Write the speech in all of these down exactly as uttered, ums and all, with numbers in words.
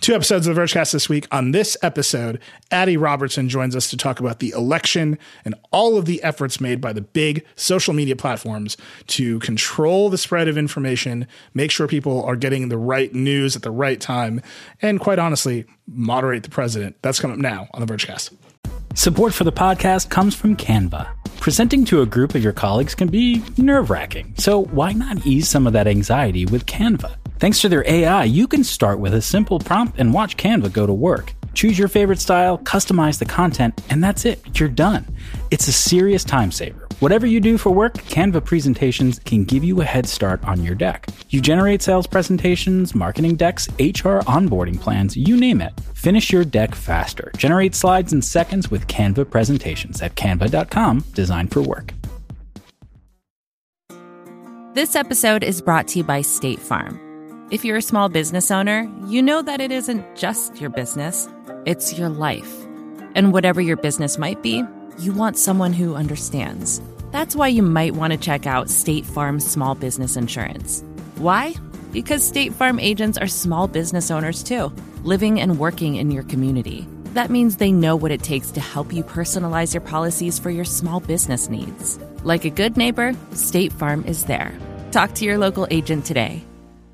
Two episodes of the Vergecast this week. On this episode, Addie Robertson joins us to talk about the election and all of the efforts made by the big social media platforms to control the spread of information, make sure people are getting the right news at the right time, and quite honestly, moderate the president. That's coming up now on the Vergecast. Support for the podcast comes from Canva. Presenting to a group of your colleagues can be nerve-wracking, so why not ease some of that anxiety with Canva? Thanks to their A I, you can start with a simple prompt and watch Canva go to work. Choose your favorite style, customize the content, and that's it. You're done. It's a serious time saver. Whatever you do for work, Canva presentations can give you a head start on your deck. You generate sales presentations, marketing decks, H R onboarding plans, you name it. Finish your deck faster. Generate slides in seconds with Canva presentations at canva dot com, designed for work. This episode is brought to you by State Farm. If you're a small business owner, you know that it isn't just your business, it's your life. And whatever your business might be, you want someone who understands. That's why you might want to check out State Farm Small Business Insurance. Why? Because State Farm agents are small business owners too, living and working in your community. That means they know what it takes to help you personalize your policies for your small business needs. Like a good neighbor, State Farm is there. Talk to your local agent today.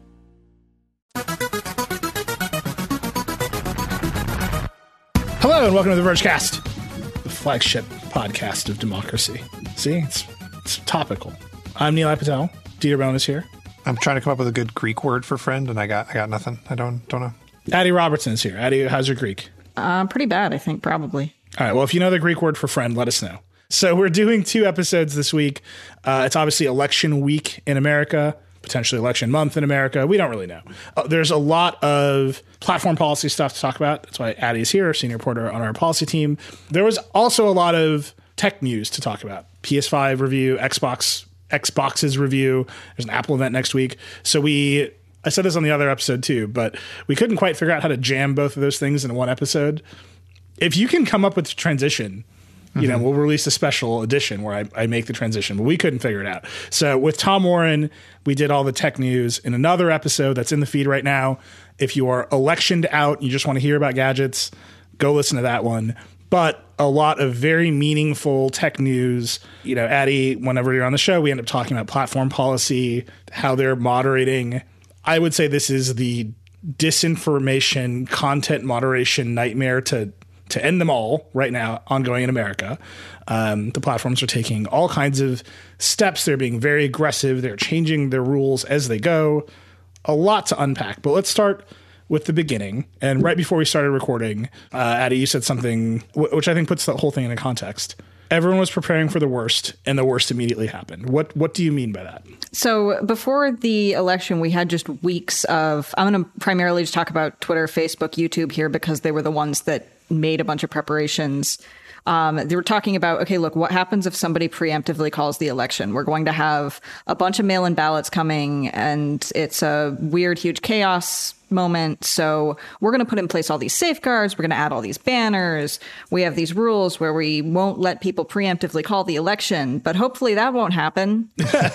Hello and welcome to the Vergecast, the flagship podcast of democracy. See, it's, it's topical. I'm Nilay Patel. Dieter Bohn is here. I'm trying to come up with a good Greek word for friend, and I got I got nothing. I don't don't know. Addie Robertson is here. Addie, how's your Greek? Uh, pretty bad, I think, probably. All right. Well, if you know the Greek word for friend, let us know. So we're doing two episodes this week. Uh, it's obviously election week in America, potentially election month in America. We don't really know. Uh, there's a lot of platform policy stuff to talk about. That's why Addie is here, senior reporter on our policy team. There was also a lot of tech news to talk about. P S five review, Xbox, Xbox's review. There's an Apple event next week. So we, I said this on the other episode too, but we couldn't quite figure out how to jam both of those things in one episode. If you can come up with a transition, you know, mm-hmm. we'll release a special edition where I, I make the transition, but we couldn't figure it out. So with Tom Warren, we did all the tech news in another episode that's in the feed right now. If you are electioned out and you just want to hear about gadgets, go listen to that one. But a lot of very meaningful tech news. You know, Addie, whenever you're on the show, we end up talking about platform policy, how they're moderating. I would say this is the disinformation content moderation nightmare to to end them all right now, ongoing in America. Um, the platforms are taking all kinds of steps. They're being very aggressive. They're changing their rules as they go. A lot to unpack, but let's start with the beginning. And right before we started recording, uh, Addie, you said something w- which I think puts the whole thing into context. Everyone was preparing for the worst, and the worst immediately happened. What what do you mean by that? So before the election, we had just weeks of, I'm going to primarily just talk about Twitter, Facebook, YouTube here, because they were the ones that made a bunch of preparations. Um, they were talking about, okay, look, what happens if somebody preemptively calls the election? We're going to have a bunch of mail-in ballots coming, and it's a weird, huge chaos moment. So we're going to put in place all these safeguards. We're going to add all these banners. We have these rules where we won't let people preemptively call the election, but hopefully that won't happen.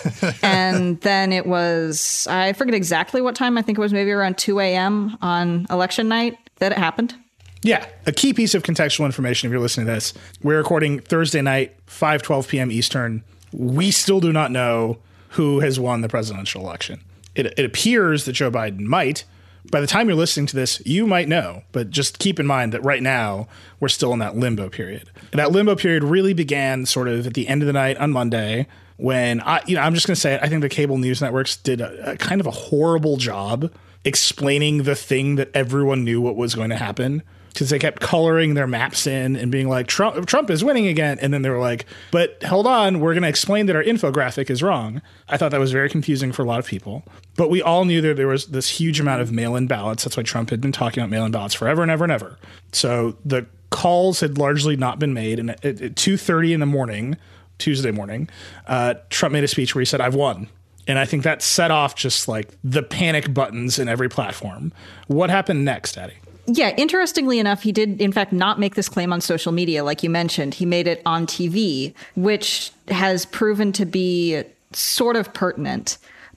And then it was, I forget exactly what time. I think it was maybe around two a.m. on election night that it happened. Yeah. A key piece of contextual information, if you're listening to this, we're recording Thursday night, five twelve p.m. Eastern. We still do not know who has won the presidential election. It, it appears that Joe Biden might. By the time you're listening to this, you might know, but just keep in mind that right now we're still in that limbo period. And that limbo period really began sort of at the end of the night on Monday when I, you know, I'm just going to say it. I think the cable news networks did a, a kind of a horrible job explaining the thing that everyone knew what was going to happen. Because they kept coloring their maps in and being like, Trump, Trump is winning again. And then they were like, but hold on, we're going to explain that our infographic is wrong. I thought that was very confusing for a lot of people. But we all knew that there was this huge amount of mail-in ballots. That's why Trump had been talking about mail-in ballots forever and ever and ever. So the calls had largely not been made. And at, at two thirty in the morning, Tuesday morning, uh, Trump made a speech where he said, I've won. And I think that set off just like the panic buttons in every platform. What happened next, Addie? Yeah, interestingly enough, he did, in fact, not make this claim on social media, like you mentioned. He made it on T V, which has proven to be sort of pertinent.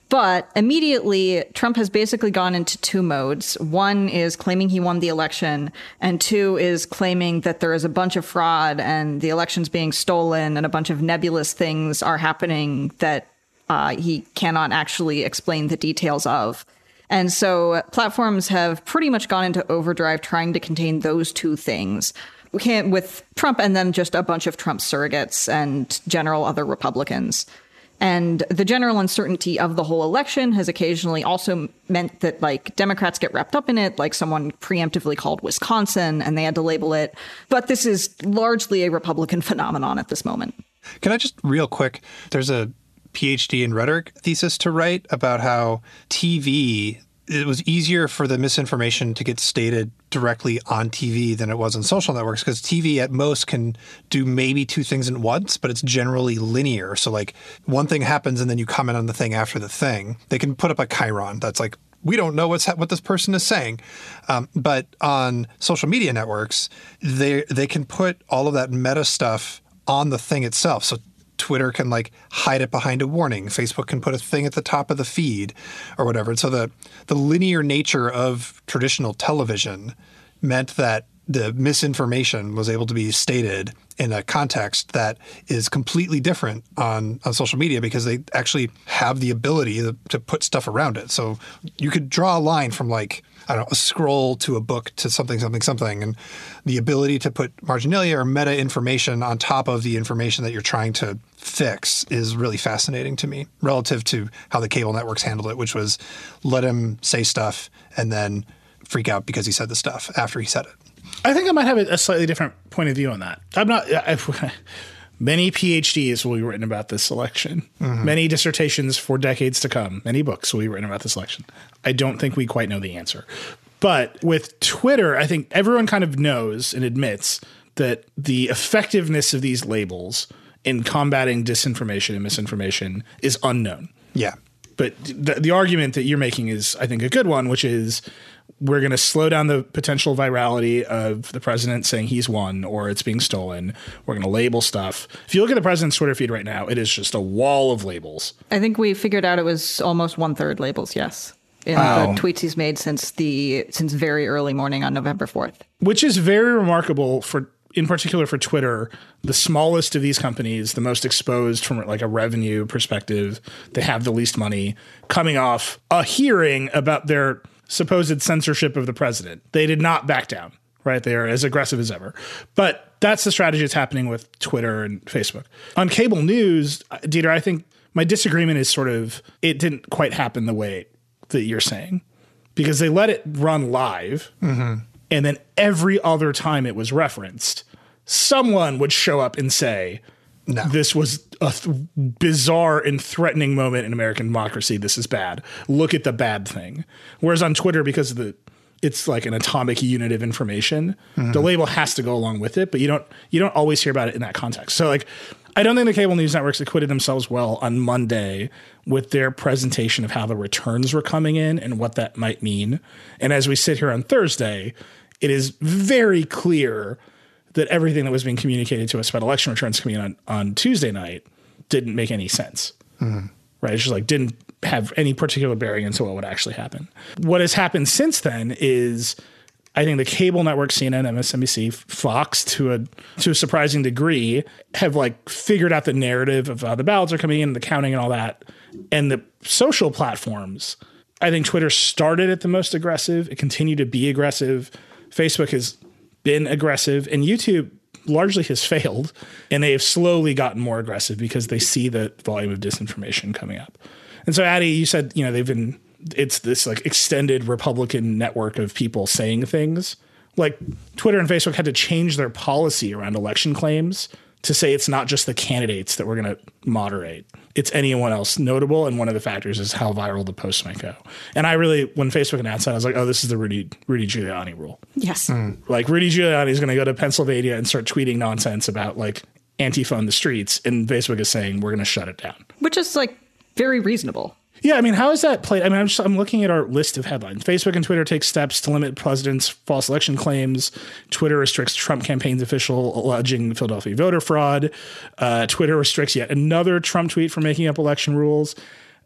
But immediately, Trump has basically gone into two modes. One is claiming he won the election, and two is claiming that there is a bunch of fraud and the election's being stolen and a bunch of nebulous things are happening that uh, he cannot actually explain the details of. And so platforms have pretty much gone into overdrive trying to contain those two things. We can't with Trump and then just a bunch of Trump surrogates and general other Republicans. And the general uncertainty of the whole election has occasionally also meant that, like, Democrats get wrapped up in it, like someone preemptively called Wisconsin, and they had to label it. But this is largely a Republican phenomenon at this moment. Can I just real quick, there's a PhD in rhetoric thesis to write about how T V, it was easier for the misinformation to get stated directly on T V than it was on social networks, because T V at most can do maybe two things at once, but it's generally linear. So like one thing happens and then you comment on the thing after the thing. They can put up a chyron that's like, we don't know what's ha- what this person is saying. Um, but on social media networks, they they can put all of that meta stuff on the thing itself. So Twitter can like hide it behind a warning. Facebook can put a thing at the top of the feed or whatever. And so the, the linear nature of traditional television meant that the misinformation was able to be stated in a context that is completely different on, on social media, because they actually have the ability to, to put stuff around it. So you could draw a line from like, I don't know, a scroll to a book to something, something, something. And the ability to put marginalia or meta information on top of the information that you're trying to fix is really fascinating to me relative to how the cable networks handled it, which was let him say stuff and then freak out because he said the stuff after he said it. I think I might have a slightly different point of view on that. I'm not. I've, many PhDs will be written about this election. Mm-hmm. Many dissertations for decades to come. Many books will be written about this election. I don't think we quite know the answer. But with Twitter, I think everyone kind of knows and admits that the effectiveness of these labels in combating disinformation and misinformation is unknown. Yeah. But the, the argument that you're making is, I think, a good one, which is we're going to slow down the potential virality of the president saying he's won or it's being stolen. We're going to label stuff. If you look at the president's Twitter feed right now, it is just a wall of labels. I think we figured out it was almost one third labels, yes, in wow. the tweets he's made since the since very early morning on November fourth. Which is very remarkable for, in particular for Twitter, the smallest of these companies, the most exposed from like a revenue perspective. They have the least money, coming off a hearing about their supposed censorship of the president. They did not back down, right? They are as aggressive as ever. But that's the strategy that's happening with Twitter and Facebook. On cable news, Dieter, I think my disagreement is sort of, it didn't quite happen the way that you're saying, because they let it run live. Mm-hmm. And then every other time it was referenced, someone would show up and say, no, this was a th- bizarre and threatening moment in American democracy. This is bad. Look at the bad thing. Whereas on Twitter, because of the, it's like an atomic unit of information, mm-hmm. the label has to go along with it, but you don't you don't always hear about it in that context. So like, I don't think the cable news networks acquitted themselves well on Monday with their presentation of how the returns were coming in and what that might mean. And as we sit here on Thursday, it is very clear that everything that was being communicated to us about election returns coming in on, on Tuesday night didn't make any sense, mm-hmm. right? It's just like didn't have any particular bearing into what would actually happen. What has happened since then is I think the cable network, C N N, M S N B C, Fox, to a to a surprising degree, have like figured out the narrative of how the ballots are coming in, the counting and all that. And the social platforms, I think Twitter started at the most aggressive. It continued to be aggressive. Facebook has been aggressive, and YouTube largely has failed, and they have slowly gotten more aggressive because they see the volume of disinformation coming up. And so, Addie, you said, you know, they've been, it's this like extended Republican network of people saying things. Like Twitter and Facebook had to change their policy around election claims to say it's not just the candidates that we're going to moderate. It's anyone else notable. And one of the factors is how viral the post might go. And I really, when Facebook announced that, I was like, oh, this is the Rudy Rudy Giuliani rule. Yes. Mm. Like Rudy Giuliani is going to go to Pennsylvania and start tweeting nonsense about like Antifa in the streets. And Facebook is saying, we're going to shut it down. Which is like very reasonable. Yeah, I mean, how is that played? I mean, I'm just I'm looking at our list of headlines. Facebook and Twitter take steps to limit president's false election claims. Twitter restricts Trump campaign's official alleging Philadelphia voter fraud. Uh, Twitter restricts yet another Trump tweet for making up election rules.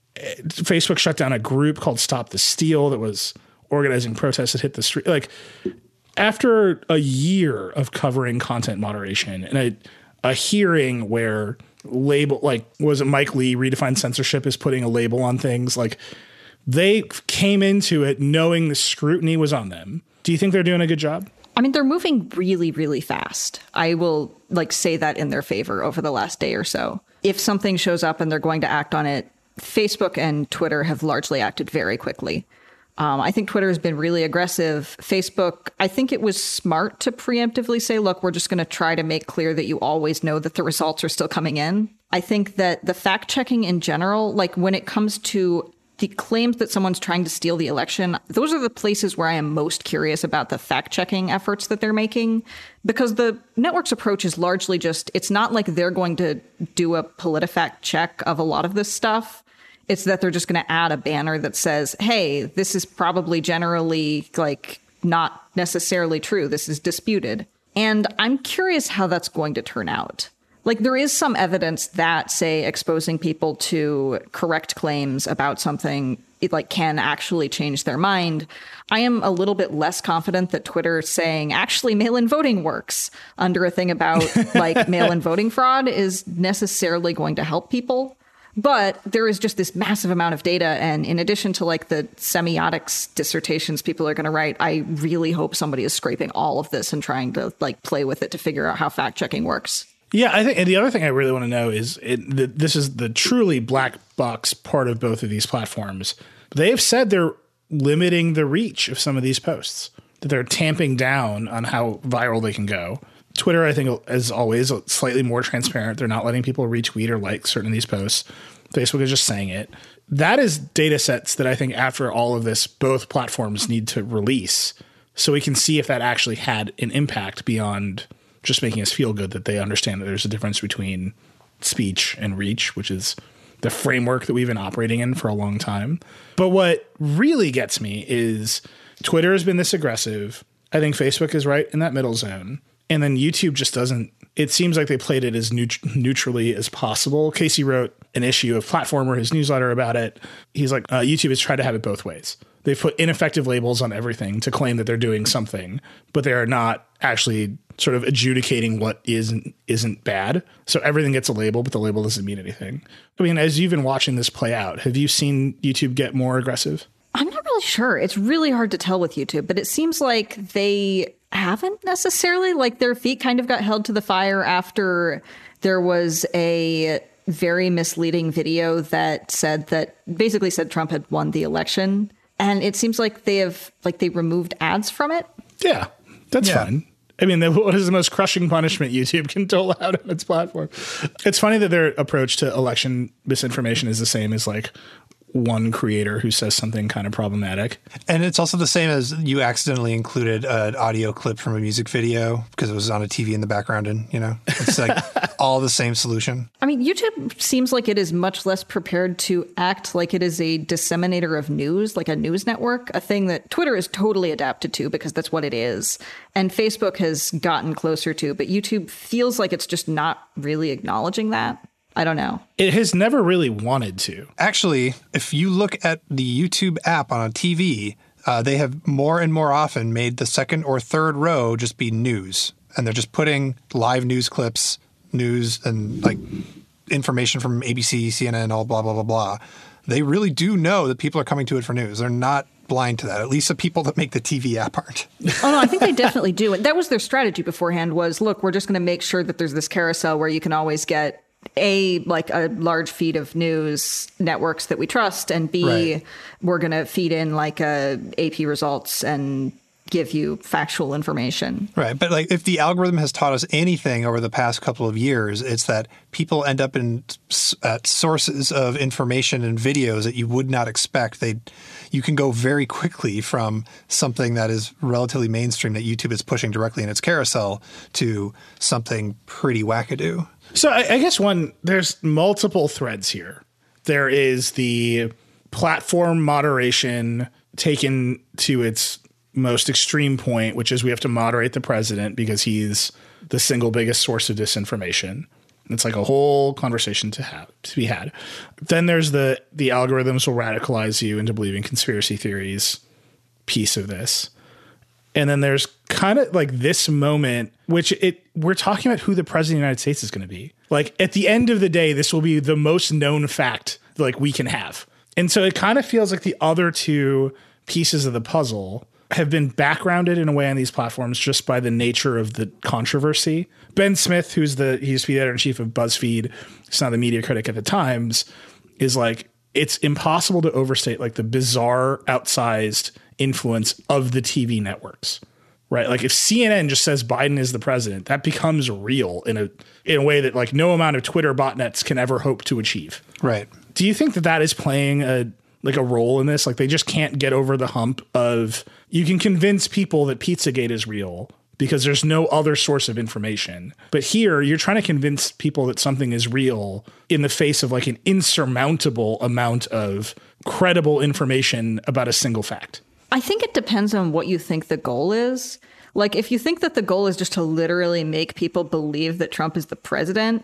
Facebook shut down a group called Stop the Steal that was organizing protests that hit the street. Like, after a year of covering content moderation and a, a hearing where label, like, was it Mike Lee, Redefined Censorship, is putting a label on things, like, they came into it knowing the scrutiny was on them. Do you think they're doing a good job? I mean, they're moving really, really fast. I will like say that in their favor over the last day or so. If something shows up and they're going to act on it, Facebook and Twitter have largely acted very quickly. Um, I think Twitter has been really aggressive. Facebook, I think it was smart to preemptively say, look, we're just going to try to make clear that you always know that the results are still coming in. I think that the fact checking in general, like when it comes to the claims that someone's trying to steal the election, those are the places where I am most curious about the fact checking efforts that they're making, because the network's approach is largely just, it's not like they're going to do a PolitiFact check of a lot of this stuff. It's that they're just going to add a banner that says, hey, this is probably generally like not necessarily true. This is disputed. And I'm curious how that's going to turn out. Like, there is some evidence that, say, exposing people to correct claims about something, it like can actually change their mind. I am a little bit less confident that Twitter saying actually mail-in voting works under a thing about like mail-in voting fraud is necessarily going to help people. But there is just this massive amount of data. And in addition to like the semiotics dissertations people are going to write, I really hope somebody is scraping all of this and trying to like play with it to figure out how fact checking works. Yeah, I think, and the other thing I really want to know is it, the, this is the truly black box part of both of these platforms. They've said they're limiting the reach of some of these posts, that they're tamping down on how viral they can go. Twitter, I think, is always slightly more transparent. They're not letting people retweet or like certain of these posts. Facebook is just saying it. That is data sets that I think after all of this, both platforms need to release so we can see if that actually had an impact beyond just making us feel good that they understand that there's a difference between speech and reach, which is the framework that we've been operating in for a long time. But what really gets me is Twitter has been this aggressive. I think Facebook is right in that middle zone. And then YouTube just doesn't, it seems like they played it as neut- neutrally as possible. Casey wrote an issue of Platformer, his newsletter, about it. He's like, uh, YouTube has tried to have it both ways. They've put ineffective labels on everything to claim that they're doing something, but they are not actually sort of adjudicating what isn't isn't bad. So everything gets a label, but the label doesn't mean anything. I mean, as you've been watching this play out, have you seen YouTube get more aggressive? I'm not really sure. It's really hard to tell with YouTube, but it seems like they haven't necessarily. Like their feet kind of got held to the fire after there was a very misleading video that said that basically said Trump had won the election. And it seems like they have like they removed ads from it. Yeah, that's yeah. fine. I mean, what is the most crushing punishment YouTube can dole out on its platform? It's funny that their approach to election misinformation is the same as like one creator who says something kind of problematic. And it's also the same as you accidentally included an audio clip from a music video because it was on a T V in the background, and, you know, it's like all the same solution. I mean, YouTube seems like it is much less prepared to act like it is a disseminator of news, like a news network, a thing that Twitter is totally adapted to because that's what it is. And Facebook has gotten closer to, but YouTube feels like it's just not really acknowledging that. I don't know. It has never really wanted to. Actually, if you look at the YouTube app on a T V, uh, they have more and more often made the second or third row just be news. And they're just putting live news clips, news, and like information from A B C, C N N, all blah, blah, blah, blah. They really do know that people are coming to it for news. They're not blind to that. At least the people that make the T V app aren't. Oh, no, I think they definitely do. And that was their strategy beforehand was, look, we're just going to make sure that there's this carousel where you can always get A, like a large feed of news networks that we trust, and B, right. we're going to feed in like a A P results and give you factual information. Right. But like if the algorithm has taught us anything over the past couple of years, it's that people end up in at sources of information and videos that you would not expect. They you can go very quickly from something that is relatively mainstream that YouTube is pushing directly in its carousel to something pretty wackadoo. So I, I guess one, there's multiple threads here. There is the platform moderation taken to its most extreme point, which is we have to moderate the president because he's the single biggest source of disinformation. It's like a whole conversation to have to be had. Then there's the the algorithms will radicalize you into believing conspiracy theories piece of this. And then there's kind of like this moment, which it we're talking about who the president of the United States is going to be. Like at the end of the day, this will be the most known fact like we can have. And so it kind of feels like the other two pieces of the puzzle have been backgrounded in a way on these platforms just by the nature of the controversy. Ben Smith, who's the he used to be the editor-in-chief of BuzzFeed, he's not the media critic at the Times, is like, it's impossible to overstate like the bizarre, outsized influence of the T V networks, right? Like if C N N just says Biden is the president, that becomes real in a in a way that like no amount of Twitter botnets can ever hope to achieve. Right. Do you think that that is playing a like a role in this? Like they just can't get over the hump of you can convince people that Pizzagate is real because there's no other source of information. But here you're trying to convince people that something is real in the face of like an insurmountable amount of credible information about a single fact. I think it depends on what you think the goal is. Like if you think that the goal is just to literally make people believe that Trump is the president,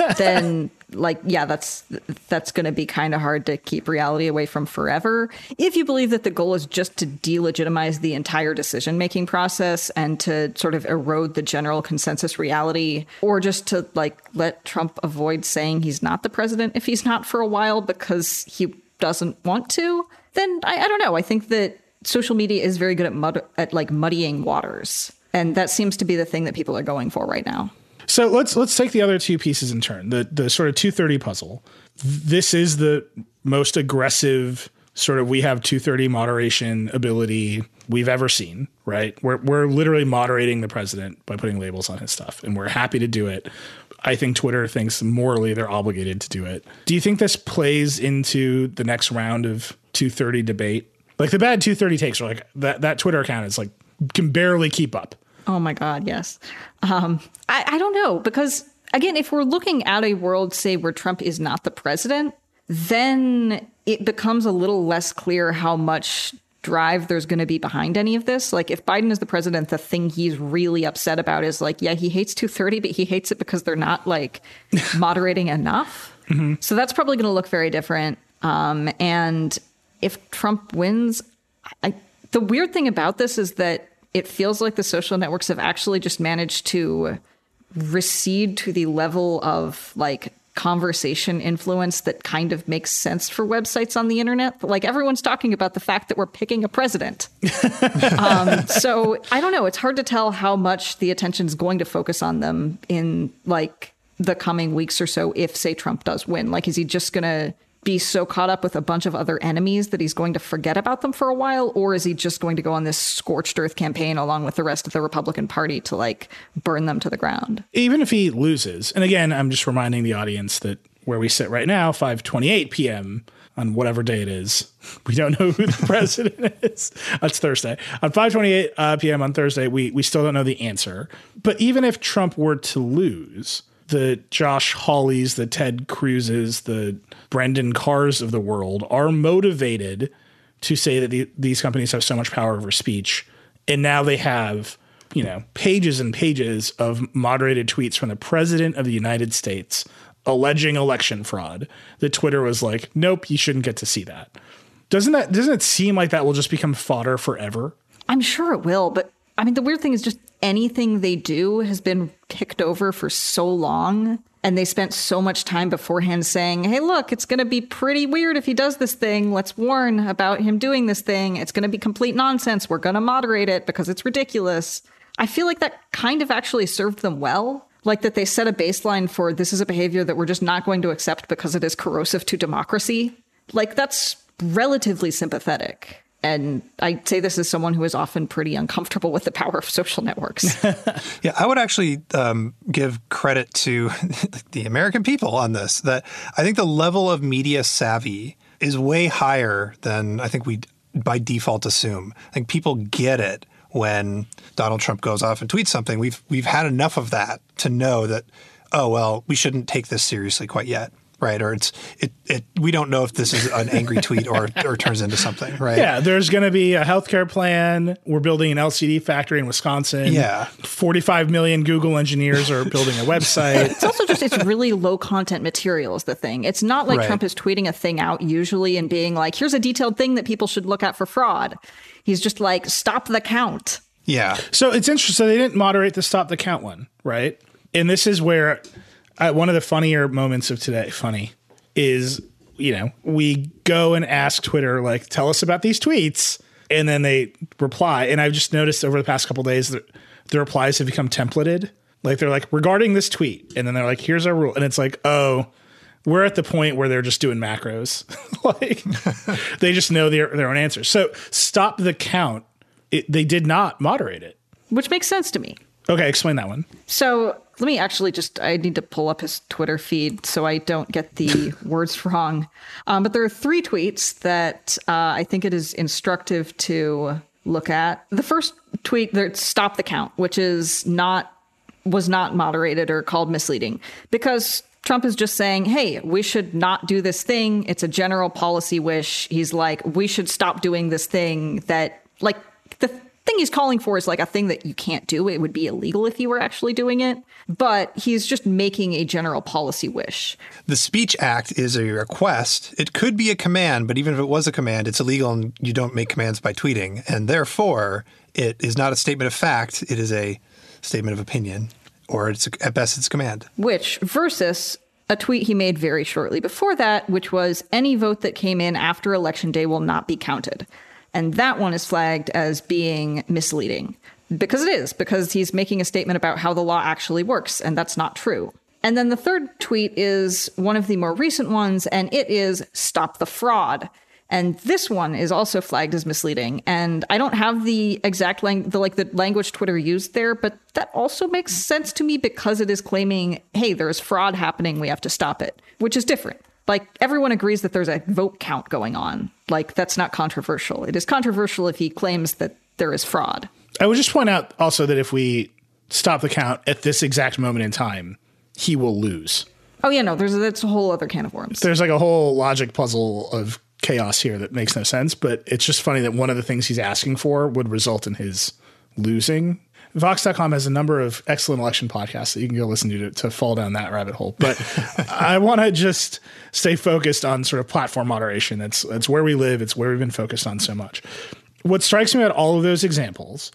then like, yeah, that's that's going to be kind of hard to keep reality away from forever. If you believe that the goal is just to delegitimize the entire decision making process and to sort of erode the general consensus reality, or just to like let Trump avoid saying he's not the president if he's not for a while because he doesn't want to, then I, I don't know. I think that social media is very good at mud, at like muddying waters. And that seems to be the thing that people are going for right now. So let's let's take the other two pieces in turn. The the sort of two thirty puzzle. This is the most aggressive sort of we have two thirty moderation ability we've ever seen, right? We're we're literally moderating the president by putting labels on his stuff, and we're happy to do it. I think Twitter thinks morally they're obligated to do it. Do you think this plays into the next round of two thirty debate? Like the bad two thirty takes are like that that Twitter account is like can barely keep up. Oh, my God. Yes. Um, I, I don't know, because, again, if we're looking at a world, say, where Trump is not the president, then it becomes a little less clear how much drive there's going to be behind any of this. Like if Biden is the president, the thing he's really upset about is like, yeah, he hates two thirty, but he hates it because they're not like moderating enough. Mm-hmm. So that's probably going to look very different. Um, and if Trump wins, I, the weird thing about this is that it feels like the social networks have actually just managed to recede to the level of like conversation influence that kind of makes sense for websites on the internet. Like everyone's talking about the fact that we're picking a president. um, so I don't know. It's hard to tell how much the attention is going to focus on them in like the coming weeks or so if, say, Trump does win. Like, is he just going to be so caught up with a bunch of other enemies that he's going to forget about them for a while? Or is he just going to go on this scorched earth campaign along with the rest of the Republican Party to like burn them to the ground? Even if he loses. And again, I'm just reminding the audience that where we sit right now, five twenty-eight p.m. on whatever day it is, we don't know who the president is. That's Thursday. On five twenty-eight uh, p.m. on Thursday, we, we still don't know the answer. But even if Trump were to lose, the Josh Hawleys, the Ted Cruzes, the Brendan Carrs of the world are motivated to say that the, these companies have so much power over speech. And now they have, you know, pages and pages of moderated tweets from the president of the United States alleging election fraud that Twitter was like, nope, you shouldn't get to see that. Doesn't that, doesn't it seem like that will just become fodder forever? I'm sure it will. But I mean, the weird thing is just anything they do has been picked over for so long. And they spent so much time beforehand saying, hey, look, it's going to be pretty weird if he does this thing. Let's warn about him doing this thing. It's going to be complete nonsense. We're going to moderate it because it's ridiculous. I feel like that kind of actually served them well. Like that they set a baseline for this is a behavior that we're just not going to accept because it is corrosive to democracy. Like that's relatively sympathetic. And I say this as someone who is often pretty uncomfortable with the power of social networks. Yeah, I would actually um, give credit to the American people on this, that I think the level of media savvy is way higher than I think we by default assume. I think people get it when Donald Trump goes off and tweets something. We've we've had enough of that to know that, oh, well, we shouldn't take this seriously quite yet. right? Or it's it, it we don't know if this is an angry tweet or or turns into something, right? Yeah, there's going to be a healthcare plan. We're building an L C D factory in Wisconsin. Yeah. forty-five million Google engineers are building a website. It's also just, it's really low content material is the thing. It's not like Right. Trump is tweeting a thing out usually and being like, here's a detailed thing that people should look at for fraud. He's just like, stop the count. Yeah. So it's interesting. So they didn't moderate the stop the count one, right? And this is where uh, one of the funnier moments of today, funny, is, you know, we go and ask Twitter, like, tell us about these tweets. And then they reply. And I've just noticed over the past couple of days that the replies have become templated. Like, they're like, regarding this tweet. And then they're like, here's our rule. And it's like, oh, we're at the point where they're just doing macros. Like, they just know their, their own answers. So stop the count. It, they did not moderate it. Which makes sense to me. Okay, explain that one. So let me actually just, I need to pull up his Twitter feed so I don't get the words wrong. Um, but there are three tweets that uh, I think it is instructive to look at. The first tweet, there, stop the count, which is not, was not moderated or called misleading because Trump is just saying, hey, we should not do this thing. It's a general policy wish. He's like, we should stop doing this thing that, like, the thing he's calling for is like a thing that you can't do. It would be illegal if you were actually doing it. But he's just making a general policy wish. The Speech Act is a request. It could be a command, but even if it was a command, it's illegal and you don't make commands by tweeting. And therefore, it is not a statement of fact. It is a statement of opinion, or it's at best it's a command. Which versus a tweet he made very shortly before that, which was any vote that came in after Election Day will not be counted. And that one is flagged as being misleading because it is, because he's making a statement about how the law actually works, and that's not true. And then the third tweet is one of the more recent ones, and it is stop the fraud. And this one is also flagged as misleading. And I don't have the exact lang- the like the language Twitter used there, but that also makes sense to me because it is claiming, hey, there's fraud happening, we have to stop it, which is different. Like, everyone agrees that there's a vote count going on. Like, that's not controversial. It is controversial if he claims that there is fraud. I would just point out also that if we stop the count at this exact moment in time, he will lose. Oh, yeah, no, there's that's a whole other can of worms. There's like a whole logic puzzle of chaos here that makes no sense, but it's just funny that one of the things he's asking for would result in his losing. Vox dot com has a number of excellent election podcasts that you can go listen to to, to fall down that rabbit hole. But I want to just stay focused on sort of platform moderation. That's that's where we live. It's where we've been focused on so much. What strikes me about all of those examples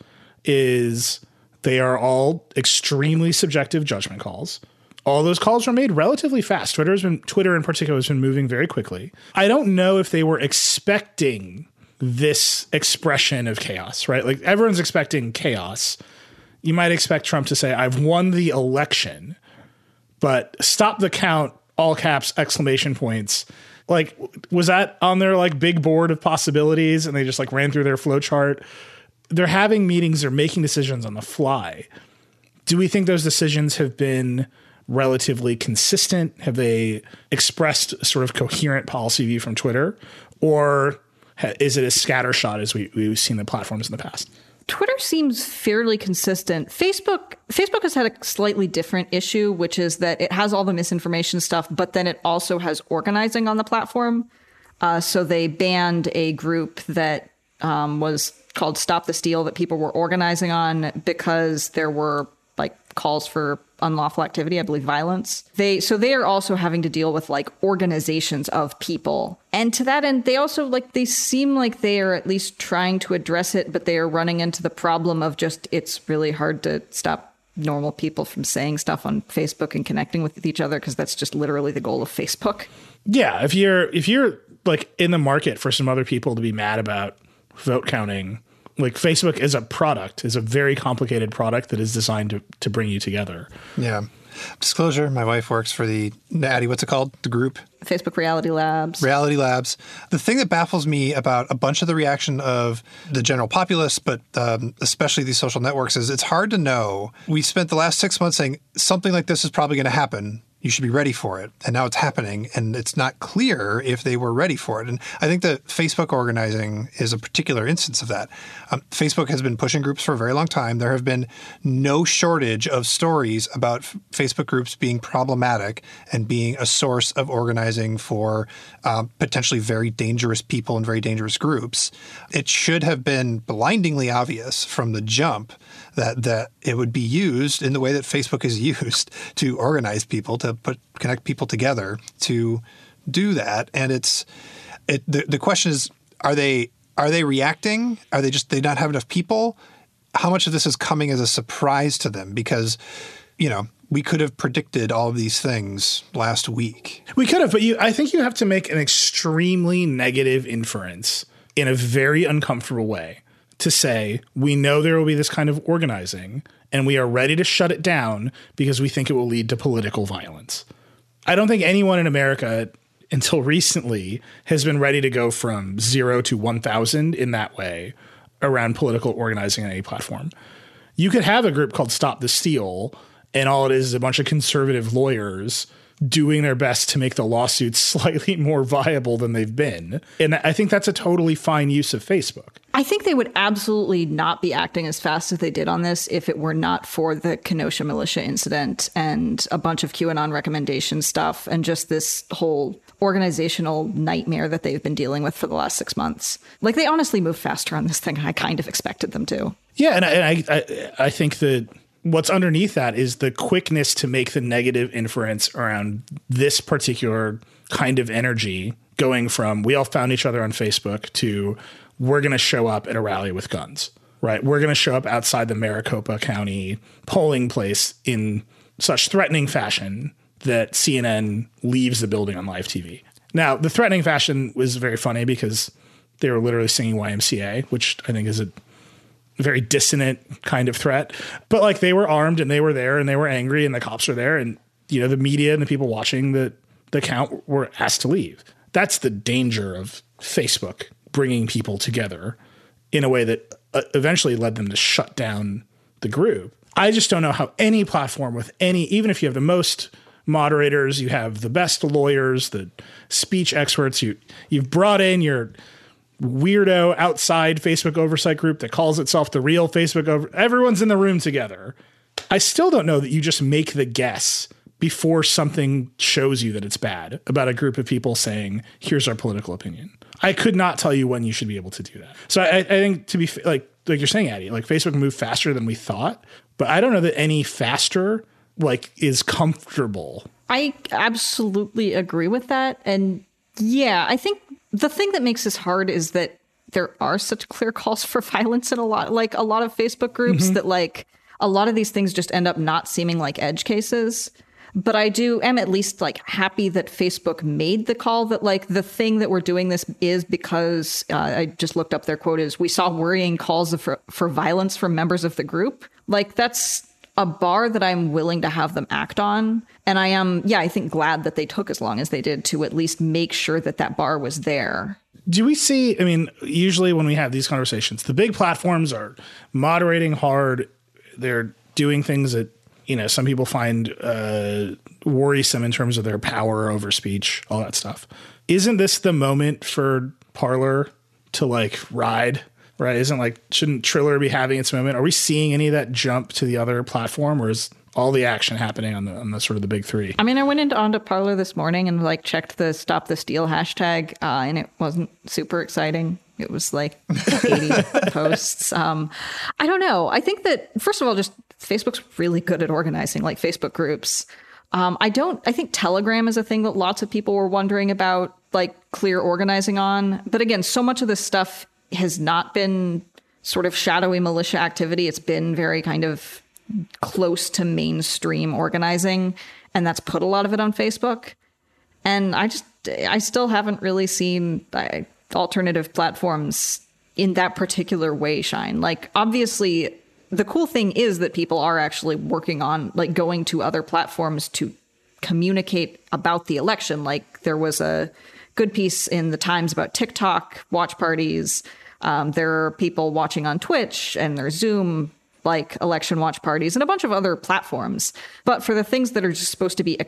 is they are all extremely subjective judgment calls. All those calls were made relatively fast. Twitter has been, Twitter in particular has been moving very quickly. I don't know if they were expecting this expression of chaos, right? Like, everyone's expecting chaos. You might expect Trump to say, I've won the election, but stop the count, all caps, exclamation points. Like, was that on their like big board of possibilities and they just like ran through their flow chart? They're having meetings, they're making decisions on the fly. Do we think those decisions have been relatively consistent? Have they expressed a sort of coherent policy view from Twitter? Or is it a scattershot as we, we've seen the platforms in the past? Twitter seems fairly consistent. Facebook Facebook has had a slightly different issue, which is that it has all the misinformation stuff, but then it also has organizing on the platform. Uh, so they banned a group that um, was called Stop the Steal that people were organizing on because there were like calls for unlawful activity, I believe violence. They so they are also having to deal with like organizations of people. And to that end, they also like they seem like they are at least trying to address it, but they are running into the problem of just it's really hard to stop normal people from saying stuff on Facebook and connecting with each other because that's just literally the goal of Facebook. Yeah, if you're if you're like in the market for some other people to be mad about vote counting, like Facebook as a product is a very complicated product that is designed to, to bring you together. Yeah. Disclosure, my wife works for the, Addie, what's it called? The group? Facebook Reality Labs. Reality Labs. The thing that baffles me about a bunch of the reaction of the general populace, but um, especially these social networks, is it's hard to know. We spent the last six months saying something like this is probably going to happen. you should be ready for it. And now it's happening, and it's not clear if they were ready for it. And I think that Facebook organizing is a particular instance of that. Um, Facebook has been pushing groups for a very long time. There have been no shortage of stories about f- Facebook groups being problematic and being a source of organizing for um, potentially very dangerous people and very dangerous groups. It should have been blindingly obvious from the jump that that it would be used in the way that Facebook is used to organize people, to put connect people together, to do that. And it's it the, the question is, are they are they reacting? Are they just they not have enough people? How much of this is coming as a surprise to them? Because, you know, we could have predicted all of these things last week. We could have, but you I think you have to make an extremely negative inference in a very uncomfortable way to say, we know there will be this kind of organizing and we are ready to shut it down because we think it will lead to political violence. I don't think anyone in America until recently has been ready to go from zero to one thousand in that way around political organizing on any platform. You could have a group called Stop the Steal, and all it is is a bunch of conservative lawyers doing their best to make the lawsuits slightly more viable than they've been. And I think that's a totally fine use of Facebook. I think they would absolutely not be acting as fast as they did on this if it were not for the Kenosha militia incident and a bunch of QAnon recommendation stuff and just this whole organizational nightmare that they've been dealing with for the last six months. Like, they honestly moved faster on this thing. I kind of expected them to. Yeah, and I, and I, I, I think that what's underneath that is the quickness to make the negative inference around this particular kind of energy, going from we all found each other on Facebook to we're going to show up at a rally with guns, right? We're going to show up outside the Maricopa County polling place in such threatening fashion that C N N leaves the building on live T V. Now, the threatening fashion was very funny because they were literally singing Y M C A, which I think is a very dissonant kind of threat. But like, they were armed and they were there and they were angry and the cops were there, and, you know, the media and the people watching the, the count were asked to leave. That's the danger of Facebook bringing people together in a way that uh, eventually led them to shut down the group. I just don't know how any platform with any, even if you have the most moderators, you have the best lawyers, the speech experts, you, you've brought in your weirdo outside Facebook oversight group that calls itself the real Facebook over. Everyone's in the room together. I still don't know that you just make the guess before something shows you that it's bad about a group of people saying, here's our political opinion. I could not tell you when you should be able to do that. So I, I think to be like, like you're saying, Addie, like Facebook moved faster than we thought, but I don't know that any faster like is comfortable. I absolutely agree with that. And yeah, I think the thing that makes this hard is that there are such clear calls for violence in a lot, like a lot of Facebook groups, mm-hmm. that like a lot of these things just end up not seeming like edge cases. But I do am at least like happy that Facebook made the call that like the thing that we're doing this is because uh, I just looked up their quote is we saw worrying calls for, for violence from members of the group. Like, that's a bar that I'm willing to have them act on. And I am, yeah, I think glad that they took as long as they did to at least make sure that that bar was there. Do we see, I mean, usually when we have these conversations, the big platforms are moderating hard. They're doing things that, you know, some people find uh, worrisome in terms of their power over speech, all that stuff. Isn't this the moment for Parler to like ride? Right? Isn't like, shouldn't Triller be having its moment? Are we seeing any of that jump to the other platform, or is all the action happening on the on the sort of the big three? I mean, I went into onto Parler this morning and like checked the Stop the Steal hashtag, uh, and it wasn't super exciting. It was like eighty posts. Um, I don't know. I think that, first of all, just Facebook's really good at organizing, like Facebook groups. Um, I don't, I think Telegram is a thing that lots of people were wondering about, like clear organizing on. But again, so much of this stuff has not been sort of shadowy militia activity. It's been very kind of close to mainstream organizing, and that's put a lot of it on Facebook. And I just, I still haven't really seen uh, alternative platforms in that particular way shine. Like, obviously, the cool thing is that people are actually working on, like, going to other platforms to communicate about the election. Like, there was a good piece in the Times about TikTok watch parties. Um, there are people watching on Twitch and there's Zoom, like election watch parties, and a bunch of other platforms. But for the things that are just supposed to be ex-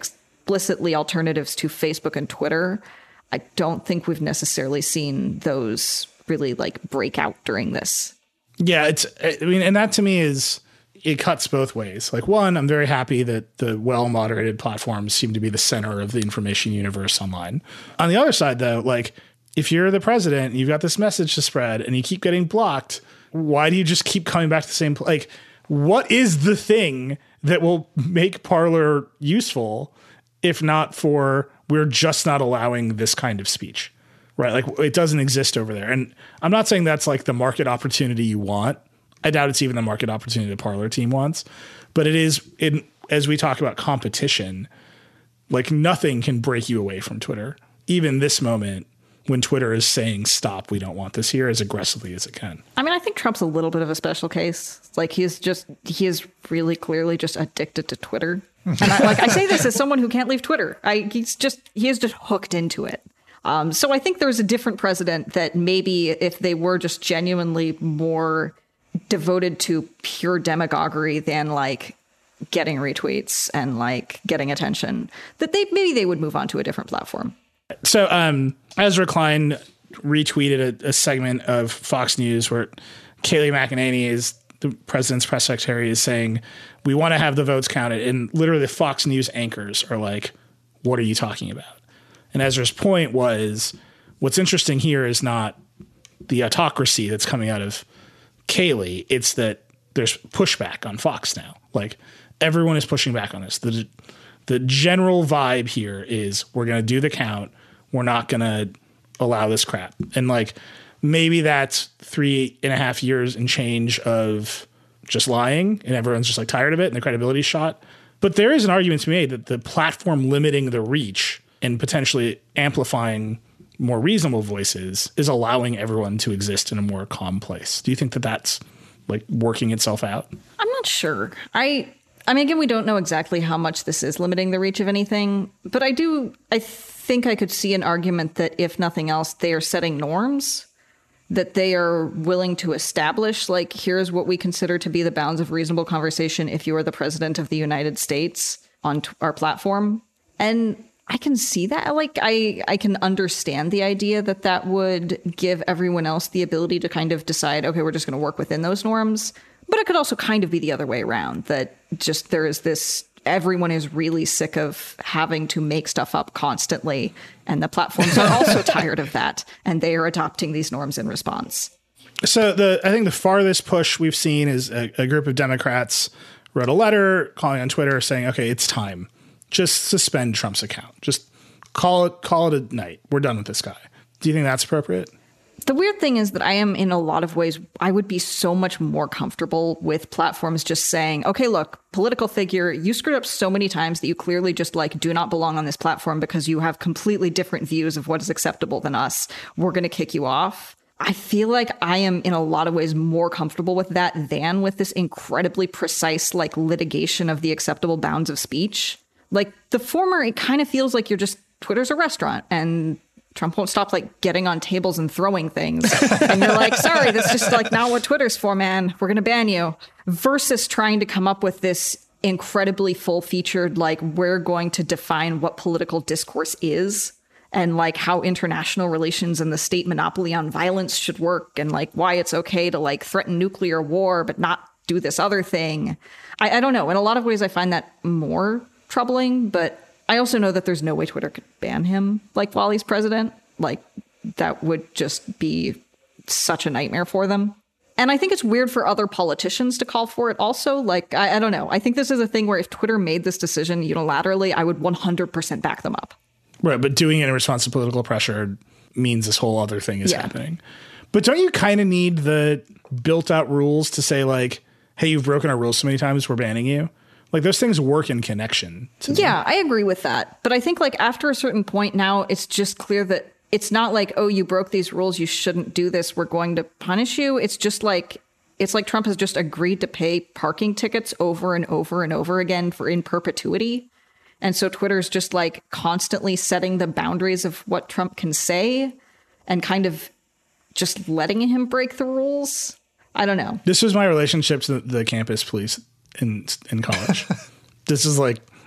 explicitly alternatives to Facebook and Twitter, I don't think we've necessarily seen those really like break out during this. Yeah, it's, I mean, and that to me is, it cuts both ways. Like, one, I'm very happy that the well-moderated platforms seem to be the center of the information universe online. On the other side, though, like, if you're the president, you've got this message to spread and you keep getting blocked, why do you just keep coming back to the same place? Like, what is the thing that will make Parler useful if not for we're just not allowing this kind of speech, right? Like, it doesn't exist over there. And I'm not saying that's like the market opportunity you want. I doubt it's even the market opportunity the Parler team wants, but it is, in, as we talk about competition, like nothing can break you away from Twitter. Even this moment when Twitter is saying, stop, we don't want this here, as aggressively as it can. I mean, I think Trump's a little bit of a special case. Like, he's just, he is really clearly just addicted to Twitter. And I, like, I say this as someone who can't leave Twitter. I, he's just, he is just hooked into it. Um, so I think there's a different president that maybe if they were just genuinely more devoted to pure demagoguery than like getting retweets and like getting attention, that they maybe they would move on to a different platform. So um, Ezra Klein retweeted a, a segment of Fox News where Kayleigh McEnany, is the president's press secretary, is saying, we want to have the votes counted. And literally the Fox News anchors are like, what are you talking about? And Ezra's point was, what's interesting here is not the autocracy that's coming out of Kayleigh, it's that there's pushback on Fox now. Like, everyone is pushing back on this. The the general vibe here is, we're going to do the count. We're not going to allow this crap. And like, maybe that's three and a half years and change of just lying and everyone's just like tired of it and the credibility shot. But there is an argument to be made that the platform limiting the reach and potentially amplifying more reasonable voices is allowing everyone to exist in a more calm place. Do you think that that's like working itself out? I'm not sure. I I mean, again, we don't know exactly how much this is limiting the reach of anything, but I do, I think I could see an argument that if nothing else, they are setting norms, that they are willing to establish, like, here's what we consider to be the bounds of reasonable conversation if you are the president of the United States on t- our platform. And I can see that. Like, I, I can understand the idea that that would give everyone else the ability to kind of decide, okay, we're just going to work within those norms. But it could also kind of be the other way around, that just there is this, everyone is really sick of having to make stuff up constantly. And the platforms are also tired of that. And they are adopting these norms in response. So the I think the farthest push we've seen is a, a group of Democrats wrote a letter calling on Twitter saying, okay, it's time. Just suspend Trump's account. Just call it, call it a night. We're done with this guy. Do you think that's appropriate? The weird thing is that I am, in a lot of ways, I would be so much more comfortable with platforms just saying, okay, look, political figure, you screwed up so many times that you clearly just like do not belong on this platform because you have completely different views of what is acceptable than us. We're going to kick you off. I feel like I am, in a lot of ways, more comfortable with that than with this incredibly precise like litigation of the acceptable bounds of speech. Like, the former, it kind of feels like you're just, Twitter's a restaurant and Trump won't stop like getting on tables and throwing things. And you're like, sorry, that's just like not what Twitter's for, man. We're going to ban you. Versus trying to come up with this incredibly full featured, like, we're going to define what political discourse is and like how international relations and the state monopoly on violence should work and like why it's okay to like threaten nuclear war, but not do this other thing. I, I don't know. In a lot of ways, I find that more troubling, but I also know that there's no way Twitter could ban him, like, while he's president. Like, that would just be such a nightmare for them. And I think it's weird for other politicians to call for it also. Like, I, I don't know. I think this is a thing where if Twitter made this decision unilaterally, I would one hundred percent back them up. Right, but doing it in response to political pressure means this whole other thing is yeah. happening. But don't you kind of need the built-out rules to say, like, hey, you've broken our rules so many times, we're banning you? Like, those things work in connection to me. Yeah, I agree with that. But I think, like, after a certain point now, it's just clear that it's not like, oh, you broke these rules, you shouldn't do this, we're going to punish you. It's just like, it's like Trump has just agreed to pay parking tickets over and over and over again for in perpetuity. And so Twitter's just, like, constantly setting the boundaries of what Trump can say and kind of just letting him break the rules. I don't know. This was my relationship to the campus police in in college. This is like,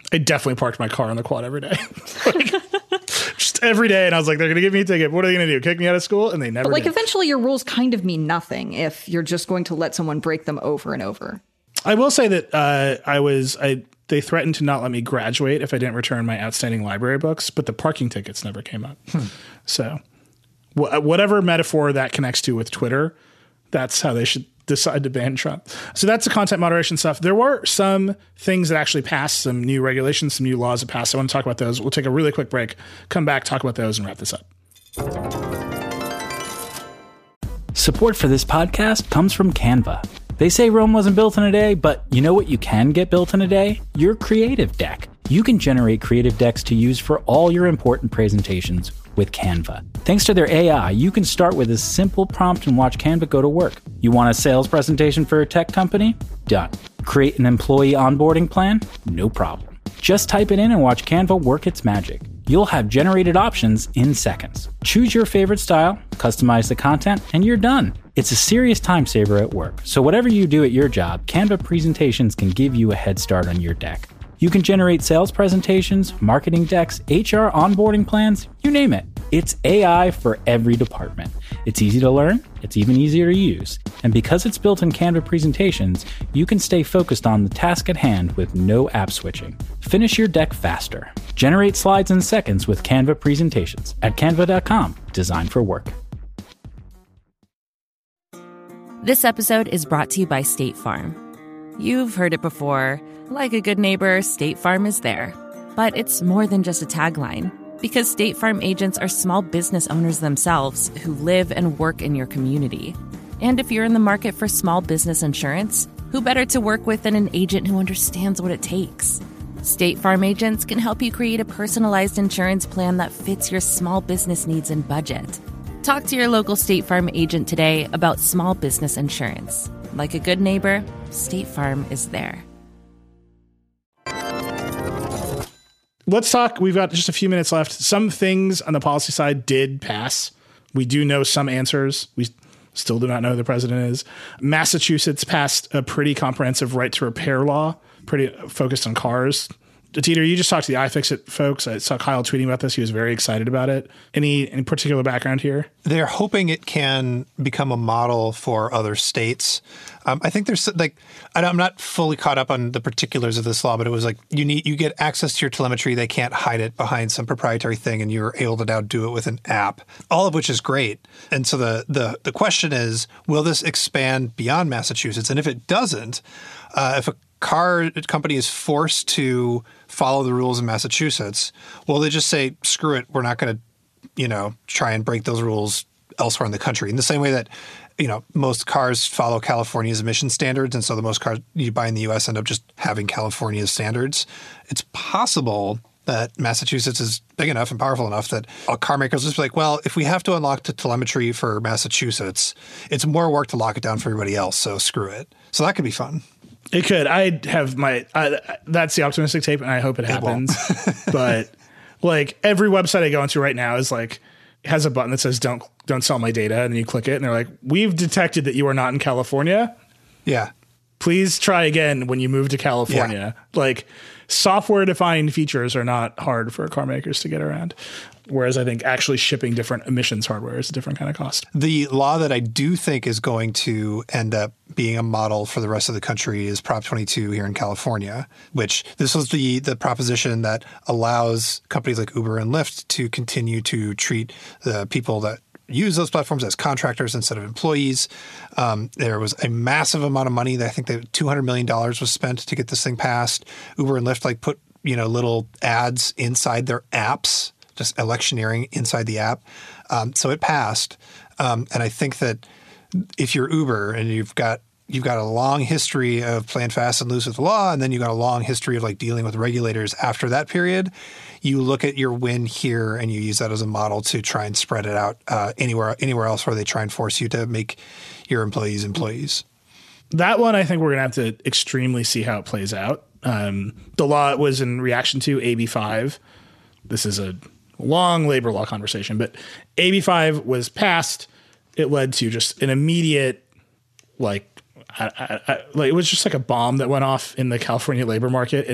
I definitely parked my car on the quad every day. Like, just every day. And I was like, they're going to give me a ticket. What are they going to do? Kick me out of school? And they never But like did. eventually your rules kind of mean nothing if you're just going to let someone break them over and over. I will say that uh, I was, I they threatened to not let me graduate if I didn't return my outstanding library books, but the parking tickets never came up. Hmm. So wh- whatever metaphor that connects to with Twitter, that's how they should decide to ban Trump. So that's the content moderation stuff. There were some things that actually passed, some new regulations, some new laws that passed. I want to talk about those. We'll take a really quick break, come back, talk about those, and wrap this up. Support for this podcast comes from Canva. They say Rome wasn't built in a day, but you know what you can get built in a day? Your creative deck. You can generate creative decks to use for all your important presentations with Canva. Thanks to their A I, you can start with a simple prompt and watch Canva go to work. You want a sales presentation for a tech company? Done. Create an employee onboarding plan? No problem. Just type it in and watch Canva work its magic. You'll have generated options in seconds. Choose your favorite style, customize the content, and you're done. It's a serious time saver at work. So whatever you do at your job, Canva presentations can give you a head start on your deck. You can generate sales presentations, marketing decks, H R onboarding plans, you name it. It's A I for every department. It's easy to learn, it's even easier to use. And because it's built in Canva presentations, you can stay focused on the task at hand with no app switching. Finish your deck faster. Generate slides in seconds with Canva presentations at canva dot com, designed for work. This episode is brought to you by State Farm. You've heard it before. Like a good neighbor, State Farm is there. But it's more than just a tagline, because State Farm agents are small business owners themselves who live and work in your community. And if you're in the market for small business insurance, who better to work with than an agent who understands what it takes? State Farm agents can help you create a personalized insurance plan that fits your small business needs and budget. Talk to your local State Farm agent today about small business insurance. Like a good neighbor, State Farm is there. Let's talk. We've got just a few minutes left. Some things on the policy side did pass. We do know some answers. We still do not know who the president is. Massachusetts passed a pretty comprehensive right to repair law, pretty focused on cars. Dieter, you just talked to the iFixit folks. I saw Kyle tweeting about this. He was very excited about it. Any any particular background here? They're hoping it can become a model for other states. Um, I think there's like, I'm not fully caught up on the particulars of this law, but it was like you need you get access to your telemetry. They can't hide it behind some proprietary thing, and you're able to now do it with an app, all of which is great. And so the the the question is, will this expand beyond Massachusetts? And if it doesn't, uh, if a car company is forced to follow the rules in Massachusetts, well, they just say, screw it, we're not going to, you know, try and break those rules elsewhere in the country. In the same way that, you know, most cars follow California's emission standards, and so the most cars you buy in the U S end up just having California's standards. It's possible that Massachusetts is big enough and powerful enough that car makers will just be like, well, if we have to unlock the telemetry for Massachusetts, it's more work to lock it down for everybody else, so screw it. So that could be fun. It could. I have my, uh, that's the optimistic tape, and I hope it happens. It but like every website I go into right now is like, has a button that says, don't, don't sell my data. And then you click it and they're like, we've detected that you are not in California. Yeah. Please try again when you move to California. Yeah. Like software defined features are not hard for car makers to get around. Whereas I think actually shipping different emissions hardware is a different kind of cost. The law that I do think is going to end up being a model for the rest of the country is Prop twenty-two here in California, which this was the, the proposition that allows companies like Uber and Lyft to continue to treat the people that use those platforms as contractors instead of employees. Um, there was a massive amount of money that I think that two hundred million dollars was spent to get this thing passed. Uber and Lyft like put, you know, little ads inside their apps, just electioneering inside the app. Um, so it passed. Um, and I think that if you're Uber and you've got you've got a long history of playing fast and loose with the law, and then you've got a long history of like dealing with regulators after that period, you look at your win here and you use that as a model to try and spread it out uh, anywhere anywhere else where they try and force you to make your employees employees. That one, I think we're going to have to extremely see how it plays out. Um, the law was in reaction to A B five. This is a long labor law conversation, but A B five was passed. It led to just an immediate, like, I, I, I, like it was just like a bomb that went off in the California labor market, and like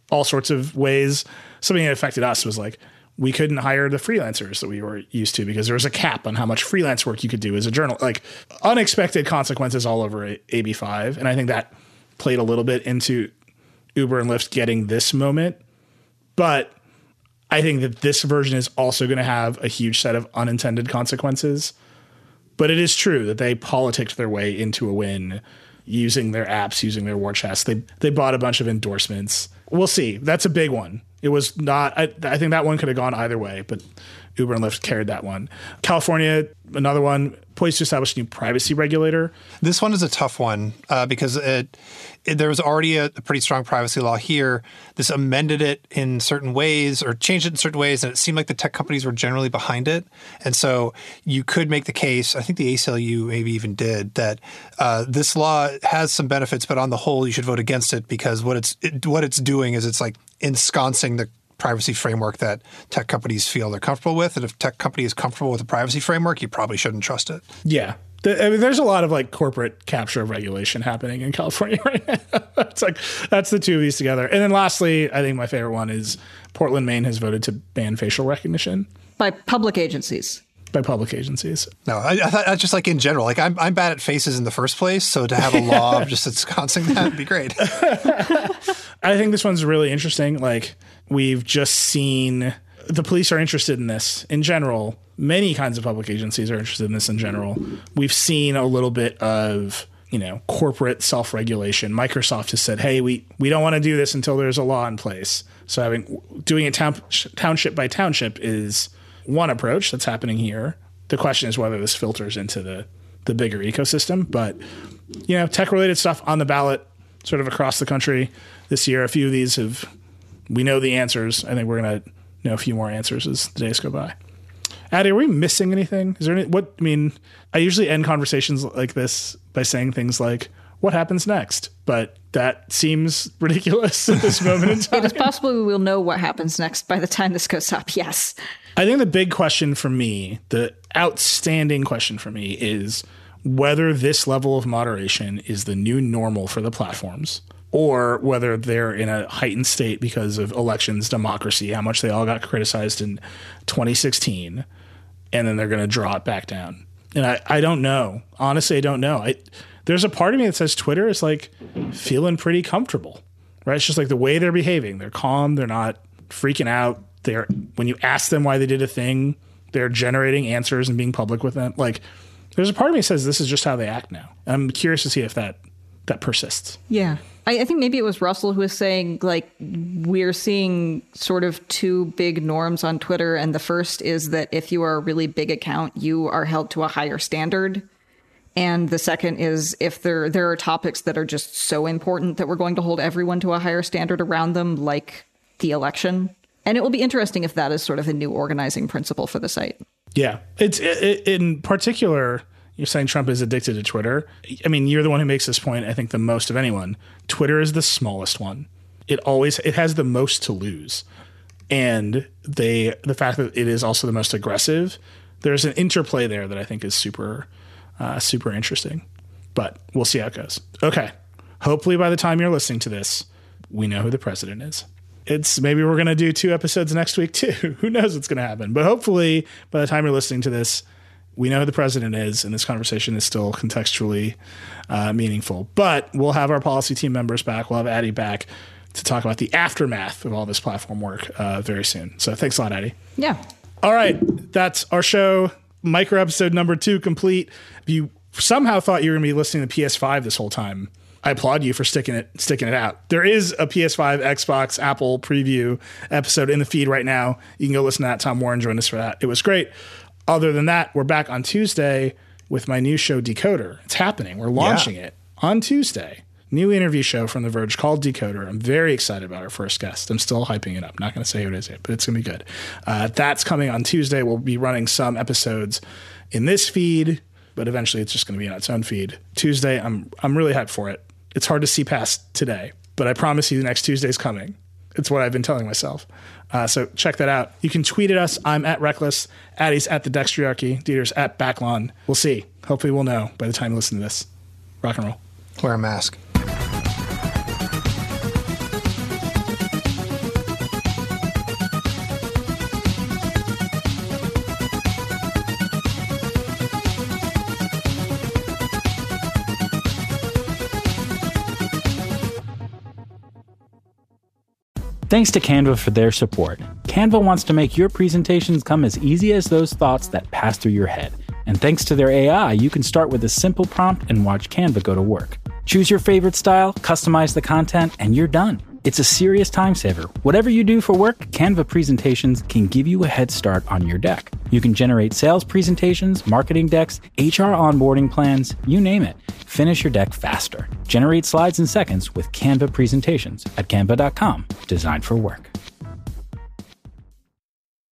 all sorts of ways. Something that affected us was like, we couldn't hire the freelancers that we were used to because there was a cap on how much freelance work you could do as a journal, like unexpected consequences all over A B five. And I think that played a little bit into Uber and Lyft getting this moment. But I think that this version is also going to have a huge set of unintended consequences. But it is true that they politicked their way into a win using their apps, using their war chest. They they bought a bunch of endorsements. We'll see. That's a big one. It was not, I, I think that one could have gone either way, but Uber and Lyft carried that one. California, another one, poised to establish a new privacy regulator. This one is a tough one uh, because it, it, there was already a, a pretty strong privacy law here. This amended it in certain ways or changed it in certain ways, and it seemed like the tech companies were generally behind it. And so you could make the case, I think the A C L U maybe even did, that uh, this law has some benefits, but on the whole, you should vote against it because what it's it, what it's doing is it's like ensconcing the privacy framework that tech companies feel they're comfortable with. And if tech company is comfortable with a privacy framework, you probably shouldn't trust it. Yeah. The, I mean, there's a lot of like corporate capture of regulation happening in California right now. It's like, that's the two of these together. And then lastly, I think my favorite one is Portland, Maine has voted to ban facial recognition. By public agencies. By public agencies. No, I, I thought that's just like in general. Like I'm, I'm bad at faces in the first place, so to have a law of just ensconcing that would be great. I think this one's really interesting. Like we've just seen the police are interested in this in general. Many kinds of public agencies are interested in this in general. We've seen a little bit of, you know, corporate self-regulation. Microsoft has said, hey, we, we don't want to do this until there's a law in place. So having doing it town, township by township is one approach that's happening here. The question is whether this filters into the, the bigger ecosystem. But, you know, tech-related stuff on the ballot sort of across the country this year. A few of these have, we know the answers. I think we're going to know a few more answers as the days go by. Addie, are we missing anything? Is there any, what, I mean, I usually end conversations like this by saying things like, what happens next? But that seems ridiculous at this moment in time. It is possible we will know what happens next by the time this goes up, yes. I think the big question for me, the outstanding question for me is whether this level of moderation is the new normal for the platforms or whether they're in a heightened state because of elections, democracy, how much they all got criticized in twenty sixteen, and then they're going to draw it back down. And I, I don't know. Honestly, I don't know. I, there's a part of me that says Twitter is like feeling pretty comfortable, right? It's just like the way they're behaving. They're calm. They're not freaking out. They're, when you ask them why they did a thing, they're generating answers and being public with them. Like there's a part of me that says this is just how they act now. I'm curious to see if that, that persists. Yeah. I, I think maybe it was Russell who was saying, like, we're seeing sort of two big norms on Twitter. And the first is that if you are a really big account, you are held to a higher standard. And the second is if there there are topics that are just so important that we're going to hold everyone to a higher standard around them, like the election. And it will be interesting if that is sort of a new organizing principle for the site. Yeah. It's it, in particular, you're saying Trump is addicted to Twitter. I mean, you're the one who makes this point, I think, the most of anyone. Twitter is the smallest one. It always it has the most to lose. And they the fact that it is also the most aggressive, there's an interplay there that I think is super, uh, super interesting. But we'll see how it goes. Okay. Hopefully by the time you're listening to this, we know who the president is. It's maybe we're going to do two episodes next week too. Who knows what's going to happen? But hopefully by the time you're listening to this, we know who the president is, and this conversation is still contextually uh, meaningful. But we'll have our policy team members back. We'll have Addie back to talk about the aftermath of all this platform work uh, very soon. So thanks a lot, Addie. Yeah. All right. That's our show. Micro episode number two complete. If you somehow thought you were going to be listening to P S five this whole time, I applaud you for sticking it sticking it out. There is a P S five, Xbox, Apple preview episode in the feed right now. You can go listen to that. Tom Warren joined us for that. It was great. Other than that, we're back on Tuesday with my new show, Decoder. It's happening. We're launching yeah. it on Tuesday. New interview show from The Verge called Decoder. I'm very excited about our first guest. I'm still hyping it up. Not going to say who it is yet, but it's going to be good. Uh, that's coming on Tuesday. We'll be running some episodes in this feed, but eventually it's just going to be on its own feed. Tuesday, I'm I'm really hyped for it. It's hard to see past today, but I promise you the next Tuesday's coming. It's what I've been telling myself. Uh, so check that out. You can tweet at us. I'm at Reckless. Addie's at the Dextriarchy. Dieter's at Backlon. We'll see. Hopefully we'll know by the time you listen to this. Rock and roll. Wear a mask. Thanks to Canva for their support. Canva wants to make your presentations come as easy as those thoughts that pass through your head. And thanks to their A I, you can start with a simple prompt and watch Canva go to work. Choose your favorite style, customize the content, and you're done. It's a serious time saver. Whatever you do for work, Canva presentations can give you a head start on your deck. You can generate sales presentations, marketing decks, H R onboarding plans, you name it. Finish your deck faster. Generate slides in seconds with Canva presentations at canva dot com, designed for work.